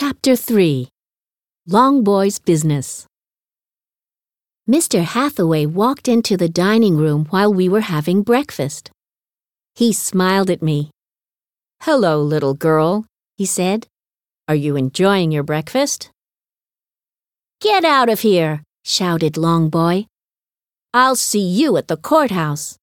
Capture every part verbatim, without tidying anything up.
Chapter three. Longboy's Business. Mister Hathaway walked into the dining room while we were having breakfast. He smiled at me. "Hello, little girl," he said. "Are you enjoying your breakfast?" "Get out of here," shouted Longboy. "I'll see you at the courthouse."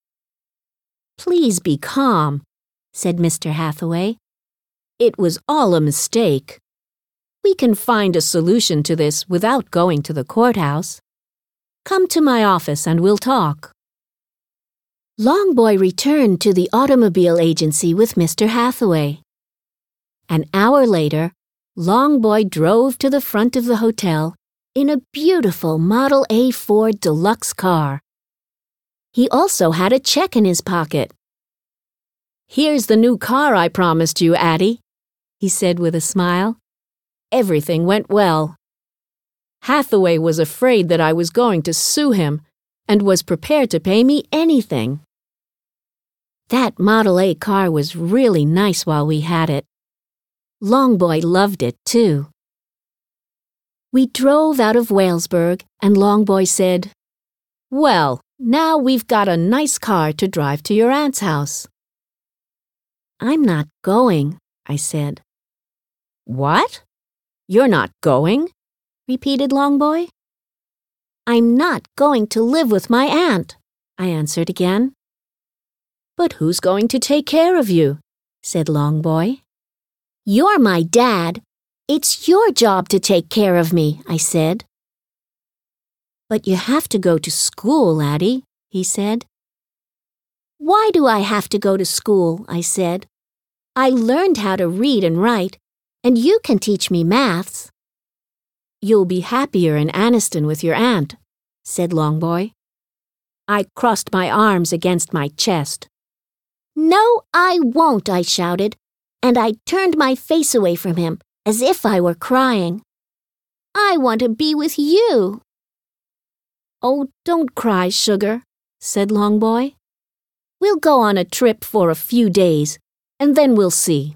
"Please be calm," said Mister Hathaway. "It was all a mistake. We can find a solution to this without going to the courthouse. Come to my office and we'll talk." Longboy returned to the automobile agency with Mister Hathaway. An hour later, Longboy drove to the front of the hotel in a beautiful Model A Ford deluxe car. He also had a check in his pocket. "Here's the new car I promised you, Addie," he said with a smile. "Everything went well. Hathaway was afraid that I was going to sue him and was prepared to pay me anything." That Model A car was really nice while we had it. Longboy loved it, too. We drove out of Walesburg, and Longboy said, "Well, now we've got a nice car to drive to your aunt's house." "I'm not going," I said. "What? You're not going?" repeated Longboy. "I'm not going to live with my aunt," I answered again. "But who's going to take care of you?" said Longboy. "You're my dad. It's your job to take care of me," I said. "But you have to go to school, Addie," he said. "Why do I have to go to school?" I said. "I learned how to read and write, and you can teach me maths." "You'll be happier in Anniston with your aunt," said Longboy. I crossed my arms against my chest. "No, I won't," I shouted, and I turned my face away from him as if I were crying. "I want to be with you." "Oh, don't cry, sugar," said Longboy. "We'll go on a trip for a few days, and then we'll see."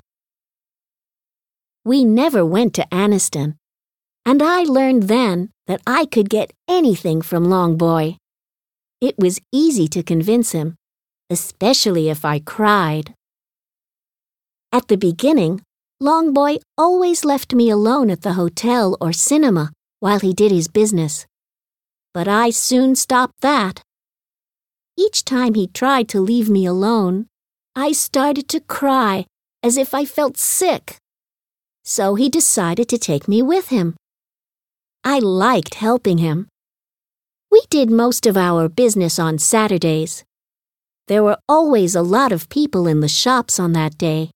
We never went to Anniston, and I learned then that I could get anything from Longboy. It was easy to convince him, especially if I cried. At the beginning, Longboy always left me alone at the hotel or cinema while he did his business. But I soon stopped that. Each time he tried to leave me alone, I started to cry as if I felt sick. So he decided to take me with him. I liked helping him. We did most of our business on Saturdays. There were always a lot of people in the shops on that day.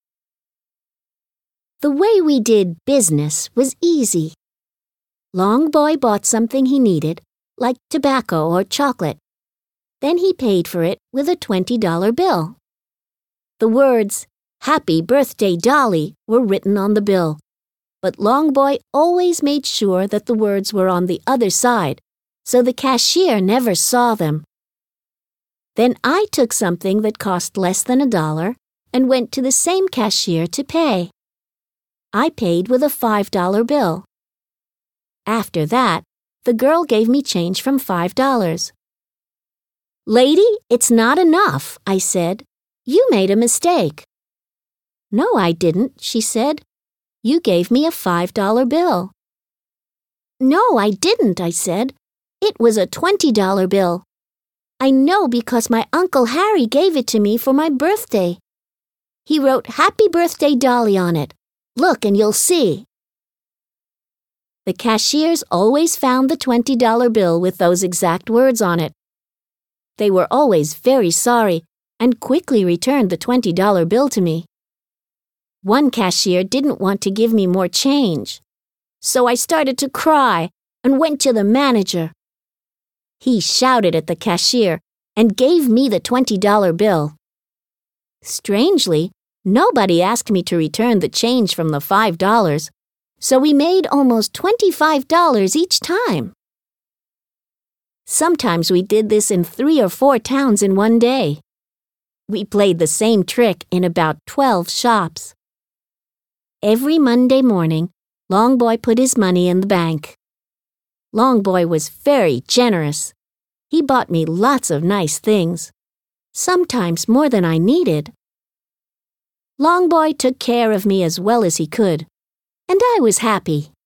The way we did business was easy. Longboy bought something he needed, like tobacco or chocolate. Then he paid for it with a twenty dollar bill. The words, "Happy Birthday, Dolly," were written on the bill, but Longboy always made sure that the words were on the other side, so the cashier never saw them. Then I took something that cost less than a dollar and went to the same cashier to pay. I paid with a five dollar bill. After that, the girl gave me change from five dollars. "Lady, it's not enough," I said. "You made a mistake." "No, I didn't," she said. "You gave me a five dollar bill." "No, I didn't," I said. "It was a twenty dollar bill. I know because my Uncle Harry gave it to me for my birthday. He wrote Happy Birthday, Dolly on it. Look and you'll see." The cashiers always found the twenty dollar bill with those exact words on it. They were always very sorry and quickly returned the twenty dollar bill to me. One cashier didn't want to give me more change, so I started to cry and went to the manager. He shouted at the cashier and gave me the twenty dollar bill. Strangely, nobody asked me to return the change from the five dollars, so we made almost twenty-five dollars each time. Sometimes we did this in three or four towns in one day. We played the same trick in about twelve shops. Every Monday morning, Longboy put his money in the bank. Longboy was very generous. He bought me lots of nice things, sometimes more than I needed. Longboy took care of me as well as he could, and I was happy.